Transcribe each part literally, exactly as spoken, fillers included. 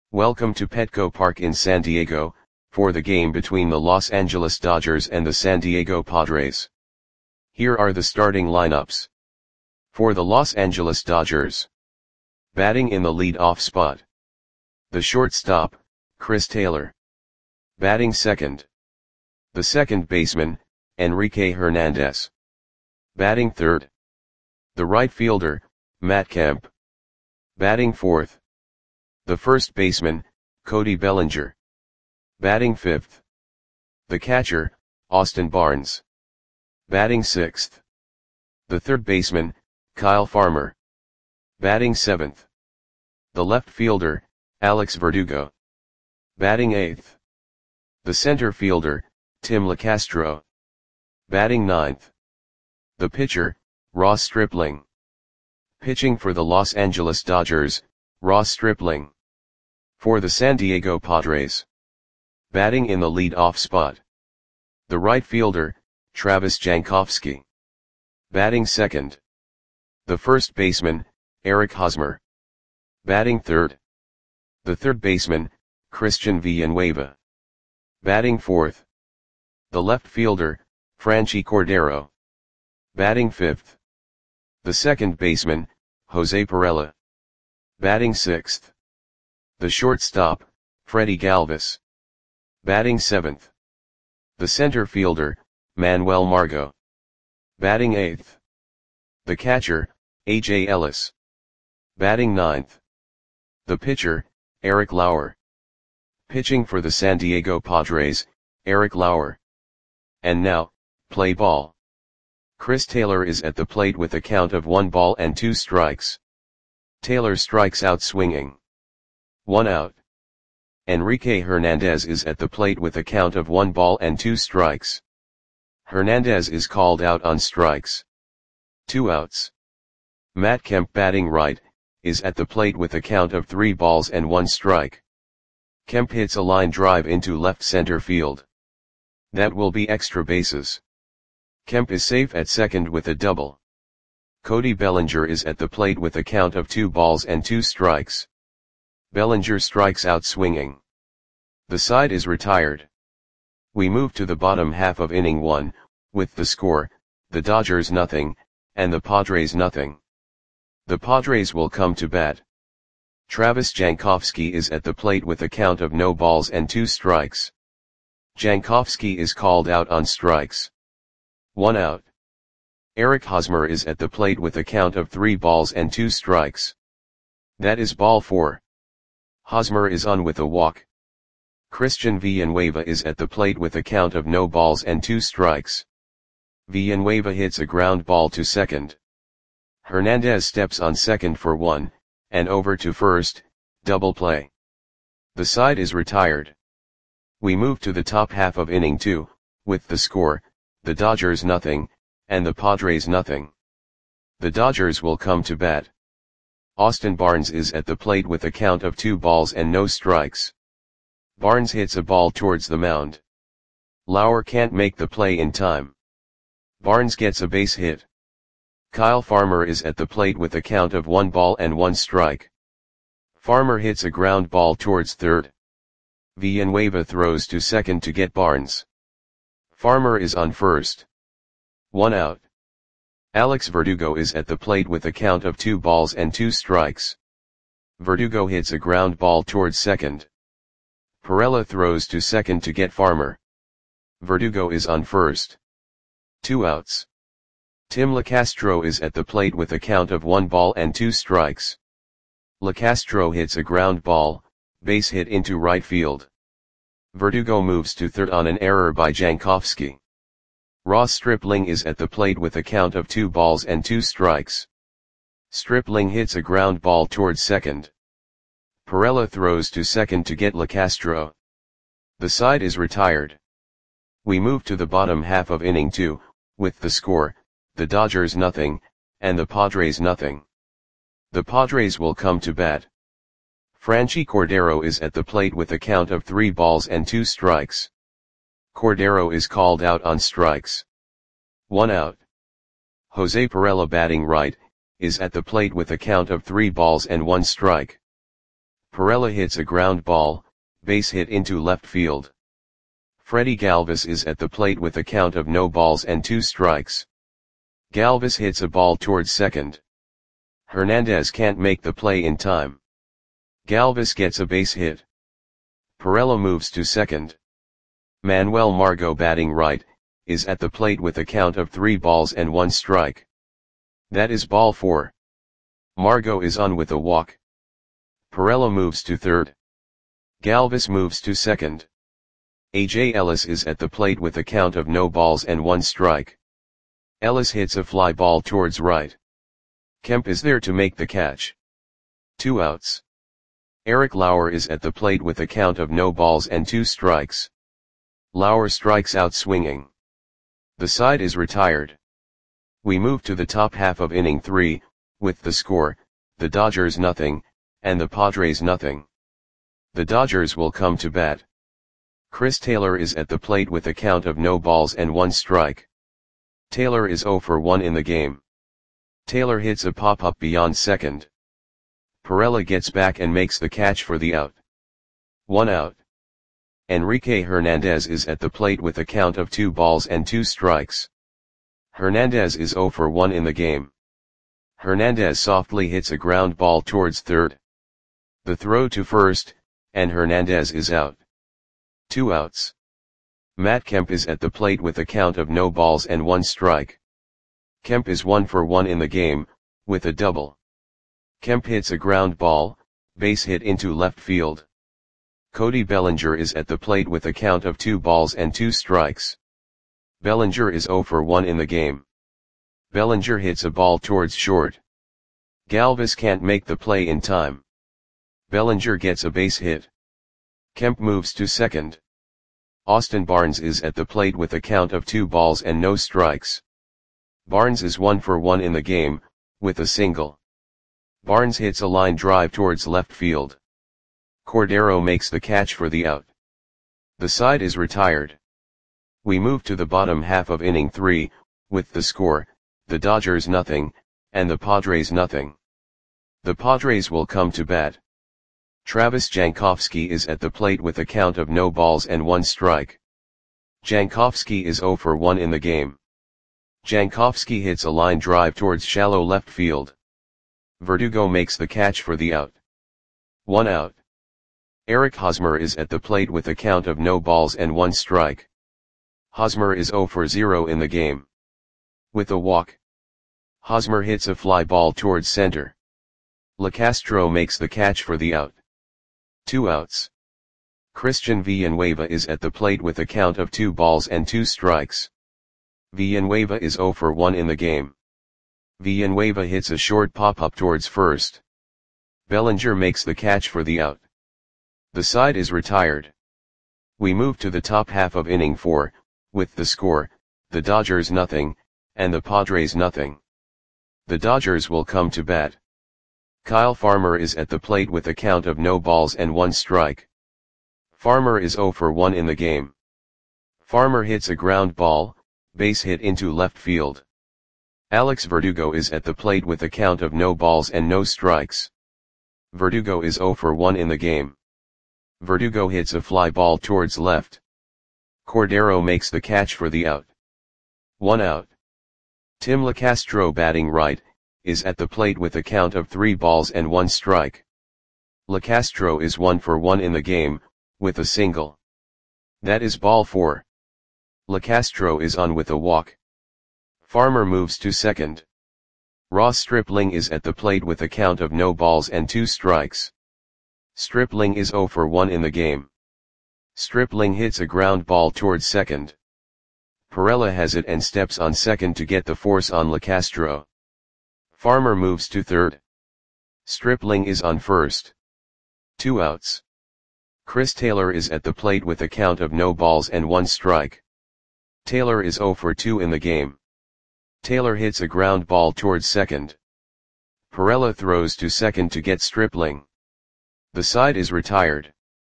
Welcome to Petco Park in San Diego, for the game between the Los Angeles Dodgers and the San Diego Padres. Here are the starting lineups. For the Los Angeles Dodgers. Batting in the lead-off spot. The shortstop, Chris Taylor. Batting second. The second baseman, Enrique Hernandez. Batting third. The right fielder, Matt Kemp. Batting fourth. The first baseman, Cody Bellinger. Batting fifth. The catcher, Austin Barnes. Batting sixth. The third baseman, Kyle Farmer. Batting seventh. The left fielder, Alex Verdugo. Batting eighth. The center fielder, Tim Locastro. Batting ninth. The pitcher, Ross Stripling. Pitching for the Los Angeles Dodgers, Ross Stripling. For the San Diego Padres. Batting in the lead-off spot. The right fielder, Travis Jankowski. Batting second. The first baseman, Eric Hosmer. Batting third. The third baseman, Christian Villanueva. Batting fourth. The left fielder, Franchy Cordero. Batting fifth. The second baseman, Jose Pirela. Batting sixth. The shortstop, Freddie Galvis. Batting seventh. The center fielder, Manuel Margot. Batting eighth. The catcher, A J Ellis. Batting ninth. The pitcher, Eric Lauer. Pitching for the San Diego Padres, Eric Lauer. And now, play ball. Chris Taylor is at the plate with a count of one ball and two strikes. Taylor strikes out swinging. One out. Enrique Hernandez is at the plate with a count of one ball and two strikes. Hernandez is called out on strikes. Two outs. Matt Kemp, batting right, is at the plate with a count of three balls and one strike. Kemp hits a line drive into left center field. That will be extra bases. Kemp is safe at second with a double. Cody Bellinger is at the plate with a count of two balls and two strikes. Bellinger strikes out swinging. The side is retired. We move to the bottom half of inning one, with the score, the Dodgers nothing, and the Padres nothing. The Padres will come to bat. Travis Jankowski is at the plate with a count of no balls and two strikes. Jankowski is called out on strikes. One out. Eric Hosmer is at the plate with a count of three balls and two strikes. That is ball four. Hosmer is on with a walk. Christian Villanueva is at the plate with a count of no balls and two strikes. Villanueva hits a ground ball to second. Hernandez steps on second for one, and over to first, double play. The side is retired. We move to the top half of inning two, with the score, the Dodgers nothing, and the Padres nothing. The Dodgers will come to bat. Austin Barnes is at the plate with a count of two balls and no strikes. Barnes hits a ball towards the mound. Lauer can't make the play in time. Barnes gets a base hit. Kyle Farmer is at the plate with a count of one ball and one strike. Farmer hits a ground ball towards third. Villanueva throws to second to get Barnes. Farmer is on first. One out. Alex Verdugo is at the plate with a count of two balls and two strikes. Verdugo hits a ground ball towards second. Pirela throws to second to get Farmer. Verdugo is on first. Two outs. Tim Locastro is at the plate with a count of one ball and two strikes. Locastro hits a ground ball, base hit into right field. Verdugo moves to third on an error by Jankowski. Ross Stripling is at the plate with a count of two balls and two strikes. Stripling hits a ground ball towards second. Pirela throws to second to get Locastro. The side is retired. We move to the bottom half of inning two, with the score, the Dodgers nothing, and the Padres nothing. The Padres will come to bat. Franchy Cordero is at the plate with a count of three balls and two strikes. Cordero is called out on strikes. One out. Jose Pirela, batting right, is at the plate with a count of three balls and one strike. Pirela hits a ground ball, base hit into left field. Freddy Galvis is at the plate with a count of no balls and two strikes. Galvis hits a ball towards second. Hernandez can't make the play in time. Galvis gets a base hit. Pirela moves to second. Manuel Margot, batting right, is at the plate with a count of three balls and one strike. That is ball four. Margot is on with a walk. Pirela moves to third. Galvis moves to second. A J Ellis is at the plate with a count of no balls and one strike. Ellis hits a fly ball towards right. Kemp is there to make the catch. Two outs. Eric Lauer is at the plate with a count of no balls and two strikes. Lauer strikes out swinging. The side is retired. We move to the top half of inning three, with the score, the Dodgers nothing, and the Padres nothing. The Dodgers will come to bat. Chris Taylor is at the plate with a count of no balls and one strike. Taylor is oh for one in the game. Taylor hits a pop-up beyond second. Pirela gets back and makes the catch for the out. One out. Enrique Hernandez is at the plate with a count of two balls and two strikes. Hernandez is oh for one in the game. Hernandez softly hits a ground ball towards third. The throw to first, and Hernandez is out. Two outs. Matt Kemp is at the plate with a count of no balls and one strike. Kemp is one for one in the game, with a double. Kemp hits a ground ball, base hit into left field. Cody Bellinger is at the plate with a count of two balls and two strikes. Bellinger is oh for one in the game. Bellinger hits a ball towards short. Galvis can't make the play in time. Bellinger gets a base hit. Kemp moves to second. Austin Barnes is at the plate with a count of two balls and no strikes. Barnes is one for one in the game, with a single. Barnes hits a line drive towards left field. Cordero makes the catch for the out. The side is retired. We move to the bottom half of inning three, with the score, the Dodgers nothing, and the Padres nothing. The Padres will come to bat. Travis Jankowski is at the plate with a count of no balls and one strike. Jankowski is oh for one in the game. Jankowski hits a line drive towards shallow left field. Verdugo makes the catch for the out. One out. Eric Hosmer is at the plate with a count of no balls and one strike. Hosmer is oh for zero in the game. With a walk. Hosmer hits a fly ball towards center. LeCastro makes the catch for the out. Two outs. Christian Villanueva is at the plate with a count of two balls and two strikes. Villanueva is oh for one in the game. Villanueva hits a short pop-up towards first. Bellinger makes the catch for the out. The side is retired. We move to the top half of inning four, with the score, the Dodgers nothing, and the Padres nothing. The Dodgers will come to bat. Kyle Farmer is at the plate with a count of no balls and one strike. Farmer is oh for one in the game. Farmer hits a ground ball, base hit into left field. Alex Verdugo is at the plate with a count of no balls and no strikes. Verdugo is oh for one in the game. Verdugo hits a fly ball towards left. Cordero makes the catch for the out. One out. Tim LeCastro, batting right, is at the plate with a count of three balls and one strike. LeCastro is one for one in the game, with a single. That is ball four. LeCastro is on with a walk. Farmer moves to second. Ross Stripling is at the plate with a count of no balls and two strikes. Stripling is oh for one in the game. Stripling hits a ground ball towards second. Pirela has it and steps on second to get the force on LeCastro. Farmer moves to third. Stripling is on first. Two outs. Chris Taylor is at the plate with a count of no balls and one strike. Taylor is oh for two in the game. Taylor hits a ground ball towards second. Pirela throws to second to get Stripling. The side is retired.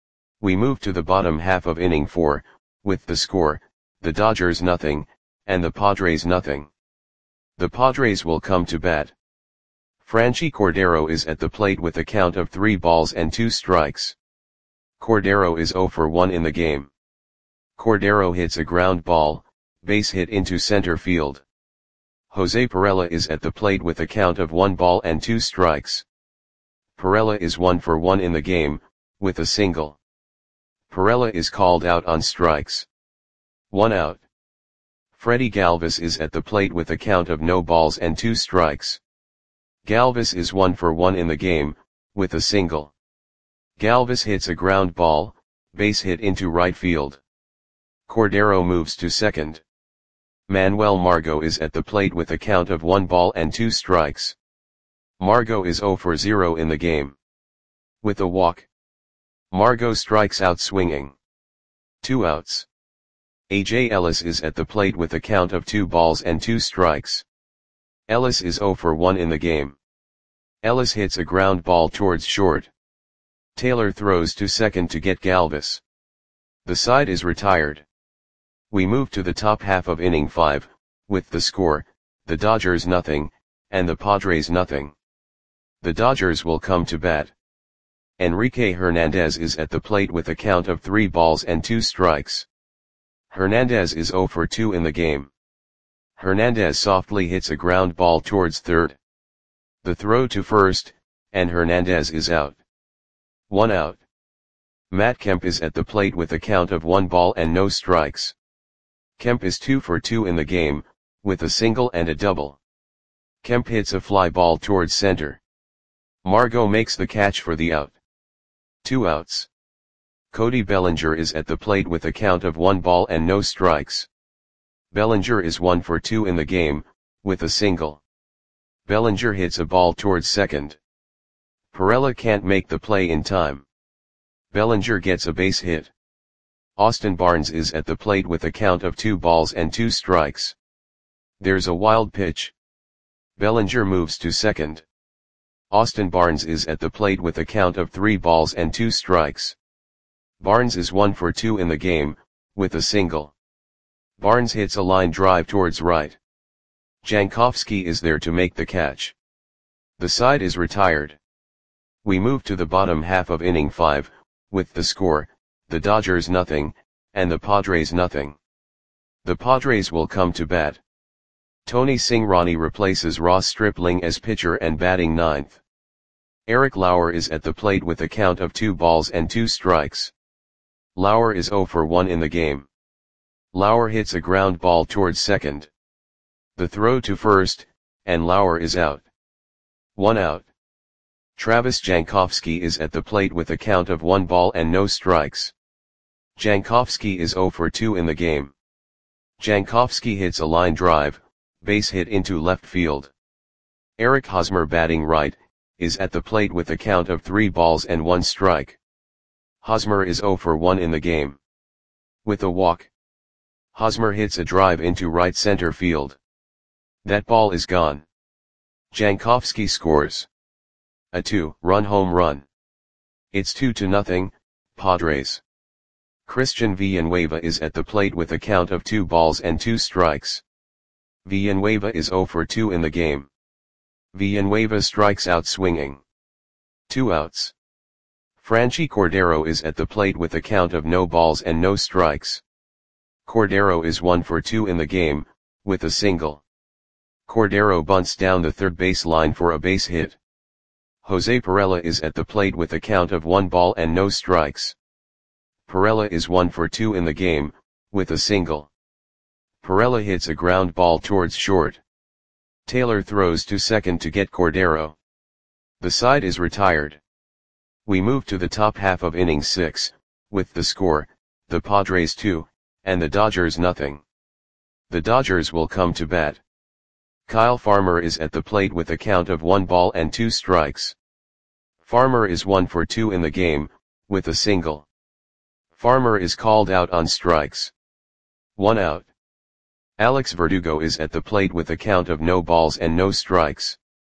We move to the bottom half of inning four, with the score, the Dodgers nothing, and the Padres nothing. The Padres will come to bat. Franchi Cordero is at the plate with a count of three balls and two strikes. Cordero is zero for one in the game. Cordero hits a ground ball, base hit into center field. Jose Pirela is at the plate with a count of one ball and two strikes. Pirela is one for one in the game, with a single. Pirela is called out on strikes. One out. Freddy Galvis is at the plate with a count of no balls and two strikes. Galvis is one for one in the game, with a single. Galvis hits a ground ball, base hit into right field. Cordero moves to second. Manuel Margot is at the plate with a count of one ball and two strikes. Margot is zero for zero in the game. With a walk. Margot strikes out swinging. Two outs. A J Ellis is at the plate with a count of two balls and two strikes. Ellis is zero for one in the game. Ellis hits a ground ball towards short. Taylor throws to second to get Galvis. The side is retired. We move to the top half of inning five, with the score, the Dodgers nothing, and the Padres nothing. The Dodgers will come to bat. Enrique Hernandez is at the plate with a count of three balls and two strikes. Hernandez is zero for two in the game. Hernandez softly hits a ground ball towards third. The throw to first, and Hernandez is out. One out. Matt Kemp is at the plate with a count of one ball and no strikes. Kemp is two for two in the game, with a single and a double. Kemp hits a fly ball towards center. Margot makes the catch for the out. Two outs. Cody Bellinger is at the plate with a count of one ball and no strikes. Bellinger is one for two in the game, with a single. Bellinger hits a ball towards second. Pirela can't make the play in time. Bellinger gets a base hit. Austin Barnes is at the plate with a count of two balls and two strikes. There's a wild pitch. Bellinger moves to second. Austin Barnes is at the plate with a count of three balls and two strikes. Barnes is one for two in the game, with a single. Barnes hits a line drive towards right. Jankowski is there to make the catch. The side is retired. We move to the bottom half of inning five, with the score, the Dodgers nothing, and the Padres nothing. The Padres will come to bat. Tony Cingrani replaces Ross Stripling as pitcher and batting ninth. Eric Lauer is at the plate with a count of two balls and two strikes. Lauer is zero for one in the game. Lauer hits a ground ball towards second. The throw to first, and Lauer is out. One out. Travis Jankowski is at the plate with a count of one ball and no strikes. Jankowski is zero for two in the game. Jankowski hits a line drive, base hit into left field. Eric Hosmer, batting right, is at the plate with a count of three balls and one strike. Hosmer is zero for one in the game. With a walk. Hosmer hits a drive into right center field. That ball is gone. Jankowski scores a two-run home run. It's two to nothing, Padres. Christian Villanueva is at the plate with a count of two balls and two strikes. Villanueva is zero for two in the game. Villanueva strikes out swinging. Two outs. Franchi Cordero is at the plate with a count of no balls and no strikes. Cordero is one for two in the game, with a single. Cordero bunts down the third base line for a base hit. Jose Pirela is at the plate with a count of one ball and no strikes. Pirela is one for two in the game, with a single. Pirela hits a ground ball towards short. Taylor throws to second to get Cordero. The side is retired. We move to the top half of inning six, with the score, the Padres two, and the Dodgers nothing. The Dodgers will come to bat. Kyle Farmer is at the plate with a count of one ball and two strikes. Farmer is one for two in the game, with a single. Farmer is called out on strikes. One out. Alex Verdugo is at the plate with a count of no balls and no strikes.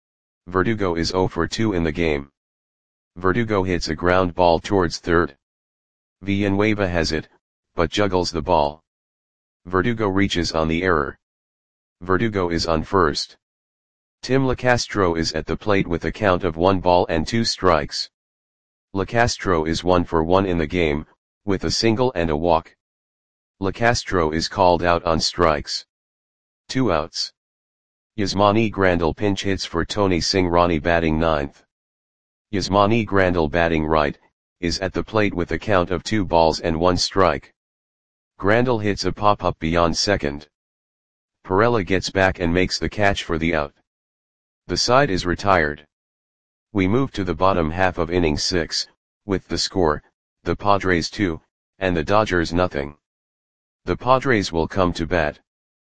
Verdugo is zero for two in the game. Verdugo hits a ground ball towards third. Villanueva has it, but juggles the ball. Verdugo reaches on the error. Verdugo is on first. Tim Locastro is at the plate with a count of one ball and two strikes. Locastro is one for one in the game, with a single and a walk. Locastro is called out on strikes. Two outs. Yasmani Grandal pinch hits for Tony Singrani batting ninth. Yasmani Grandal batting right, is at the plate with a count of two balls and one strike. Grandal hits a pop-up beyond second. Perella gets back and makes the catch for the out. The side is retired. We move to the bottom half of inning six, with the score, the Padres two, and the Dodgers nothing. The Padres will come to bat.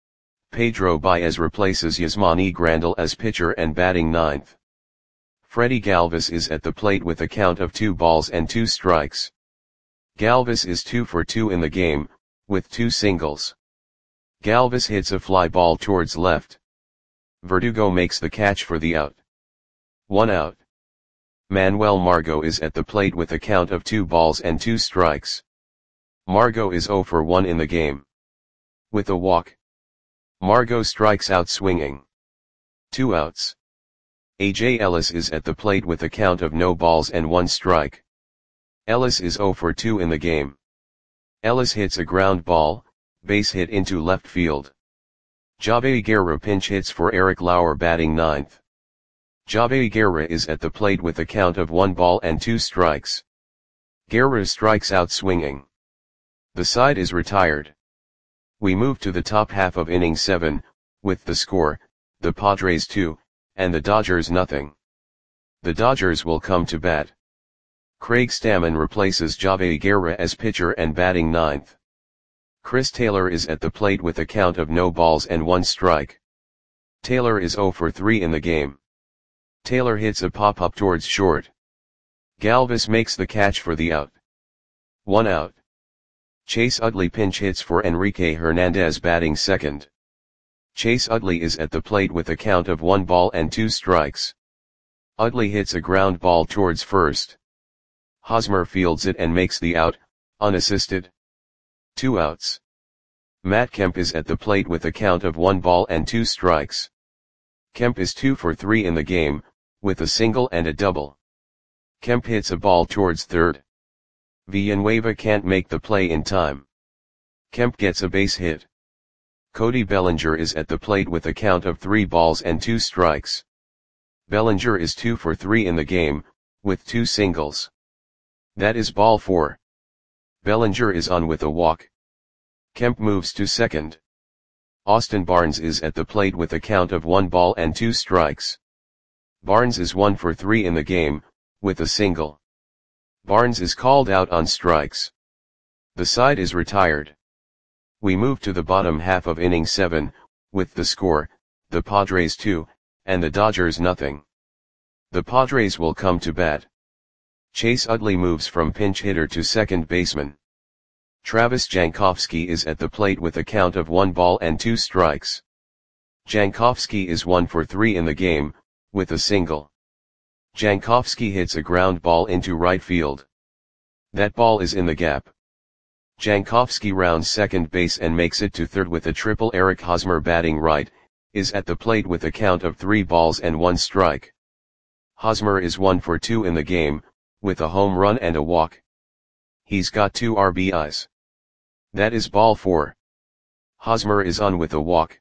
Pedro Baez replaces Yasmani Grandal as pitcher and batting ninth. Freddie Galvis is at the plate with a count of two balls and two strikes. Galvis is two for two in the game, with two singles. Galvis hits a fly ball towards left. Verdugo makes the catch for the out. One out. Manuel Margot is at the plate with a count of two balls and two strikes. Margot is zero for one in the game. With a walk. Margot strikes out swinging. Two outs. A J Ellis is at the plate with a count of no balls and one strike. Ellis is zero for two in the game. Ellis hits a ground ball, base hit into left field. Javier Guerra pinch hits for Eric Lauer batting ninth. Javier Guerra is at the plate with a count of one ball and two strikes. Guerra strikes out swinging. The side is retired. We move to the top half of inning seven, with the score, the Padres two, and the Dodgers nothing. The Dodgers will come to bat. Craig Stammen replaces Javier Guerra as pitcher and batting ninth. Chris Taylor is at the plate with a count of no balls and one strike. Taylor is zero for three in the game. Taylor hits a pop-up towards short. Galvis makes the catch for the out. One out. Chase Utley pinch hits for Enrique Hernandez batting second. Chase Utley is at the plate with a count of one ball and two strikes. Utley hits a ground ball towards first. Hosmer fields it and makes the out, unassisted. Two outs. Matt Kemp is at the plate with a count of one ball and two strikes. Kemp is two for three in the game, with a single and a double. Kemp hits a ball towards third. Villanueva can't make the play in time. Kemp gets a base hit. Cody Bellinger is at the plate with a count of three balls and two strikes. Bellinger is two for three in the game, with two singles. That is ball four. Bellinger is on with a walk. Kemp moves to second. Austin Barnes is at the plate with a count of one ball and two strikes. Barnes is one for three in the game, with a single. Barnes is called out on strikes. The side is retired. We move to the bottom half of inning seven, with the score, the Padres two, and the Dodgers nothing. The Padres will come to bat. Chase Utley moves from pinch hitter to second baseman. Travis Jankowski is at the plate with a count of one ball and two strikes. Jankowski is one for three in the game, with a single. Jankowski hits a ground ball into right field. That ball is in the gap. Jankowski rounds second base and makes it to third with a triple. Eric Hosmer batting right, is at the plate with a count of three balls and one strike. Hosmer is one for two in the game, with a home run and a walk. He's got two R B Is. That is ball four. Hosmer is on with a walk.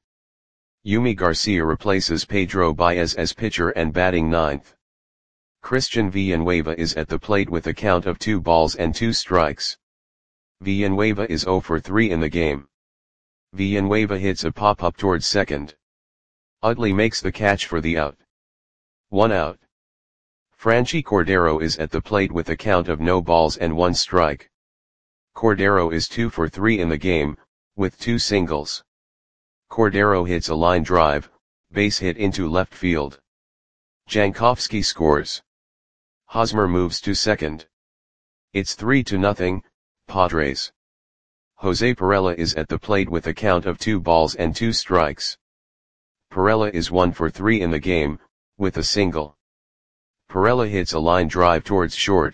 Yumi Garcia replaces Pedro Baez as pitcher and batting ninth. Christian Villanueva is at the plate with a count of two balls and two strikes. Villanueva is zero for three in the game. Villanueva hits a pop-up towards second. Utley makes the catch for the out. One out. Franchi Cordero is at the plate with a count of no balls and one strike. Cordero is two for three in the game, with two singles. Cordero hits a line drive, base hit into left field. Jankowski scores. Hosmer moves to second. It's three to nothing, Padres. Jose Perella is at the plate with a count of two balls and two strikes. Perella is one for three in the game, with a single. Perella hits a line drive towards short.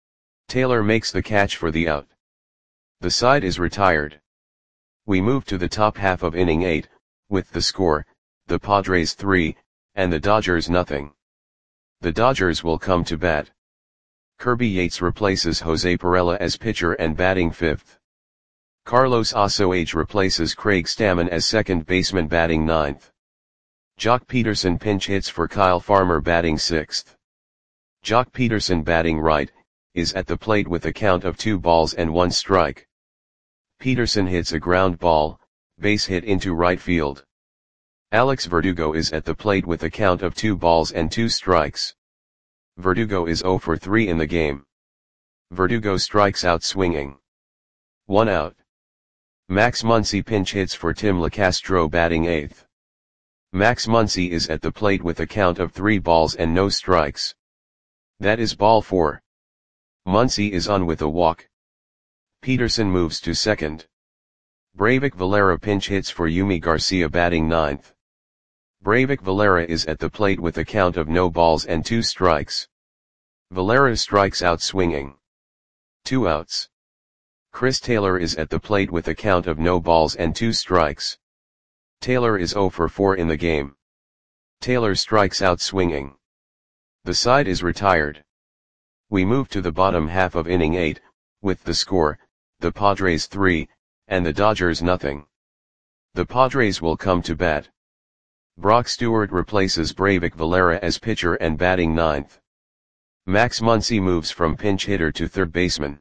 Taylor makes the catch for the out. The side is retired. We move to the top half of inning eight, with the score, the Padres three, and the Dodgers nothing. The Dodgers will come to bat. Kirby Yates replaces Jose Pirela as pitcher and batting fifth. Carlos Ossoage replaces Craig Stammen as second baseman batting ninth. Jock Peterson pinch hits for Kyle Farmer batting sixth. Jock Peterson batting right, is at the plate with a count of two balls and one strike. Peterson hits a ground ball, base hit into right field. Alex Verdugo is at the plate with a count of two balls and two strikes. Verdugo is zero for three in the game. Verdugo strikes out swinging. One out. Max Muncy pinch hits for Tim LeCastro batting eighth. Max Muncy is at the plate with a count of three balls and no strikes. That is ball four. Muncy is on with a walk. Peterson moves to second. Breyvic Valera pinch hits for Yumi Garcia batting ninth. Breyvic Valera is at the plate with a count of no balls and two strikes. Valera strikes out swinging. Two outs. Chris Taylor is at the plate with a count of no balls and two strikes. Taylor is zero for four in the game. Taylor strikes out swinging. The side is retired. We move to the bottom half of inning eight, with the score, the Padres three, and the Dodgers nothing. The Padres will come to bat. Brock Stewart replaces Breyvic Valera as pitcher and batting ninth. Max Muncy moves from pinch hitter to third baseman.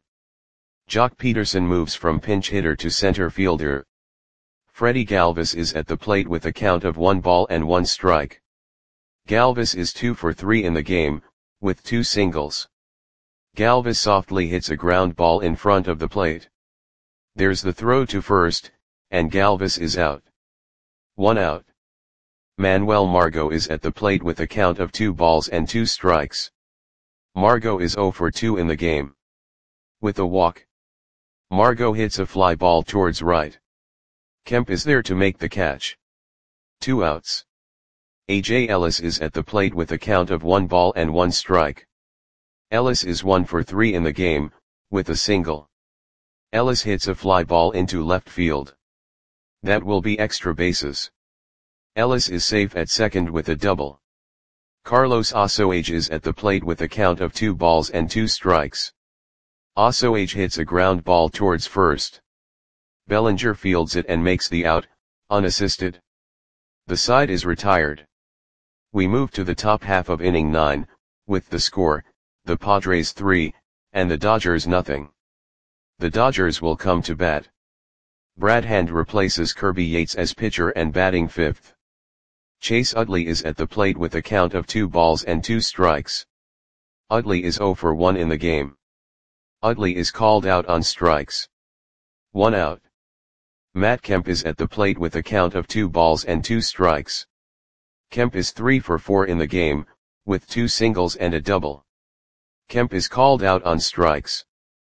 Jock Peterson moves from pinch hitter to center fielder. Freddie Galvis is at the plate with a count of one ball and one strike. Galvis is two for three in the game, with two singles. Galvis softly hits a ground ball in front of the plate. There's the throw to first, and Galvis is out. One out. Manuel Margot is at the plate with a count of two balls and two strikes. Margot is zero for two in the game. With a walk. Margot hits a fly ball towards right. Kemp is there to make the catch. Two outs. A J Ellis is at the plate with a count of one ball and one strike. Ellis is one for three in the game, with a single. Ellis hits a fly ball into left field. That will be extra bases. Ellis is safe at second with a double. Carlos Ossoage is at the plate with a count of two balls and two strikes. Ossoage hits a ground ball towards first. Bellinger fields it and makes the out, unassisted. The side is retired. We move to the top half of inning nine, with the score, the Padres three, and the Dodgers nothing. The Dodgers will come to bat. Brad Hand replaces Kirby Yates as pitcher and batting fifth. Chase Utley is at the plate with a count of two balls and two strikes. Utley is zero for one in the game. Utley is called out on strikes. One out. Matt Kemp is at the plate with a count of two balls and two strikes. Kemp is three for four in the game, with two singles and a double. Kemp is called out on strikes.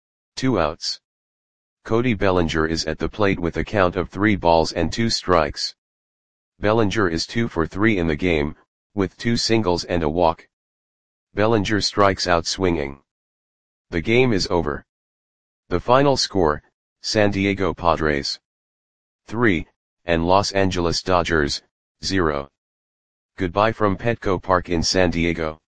Two outs. Cody Bellinger is at the plate with a count of three balls and two strikes. Bellinger is two for three in the game, with two singles and a walk. Bellinger strikes out swinging. The game is over. The final score, San Diego Padres three, and Los Angeles Dodgers zero. Goodbye from Petco Park in San Diego.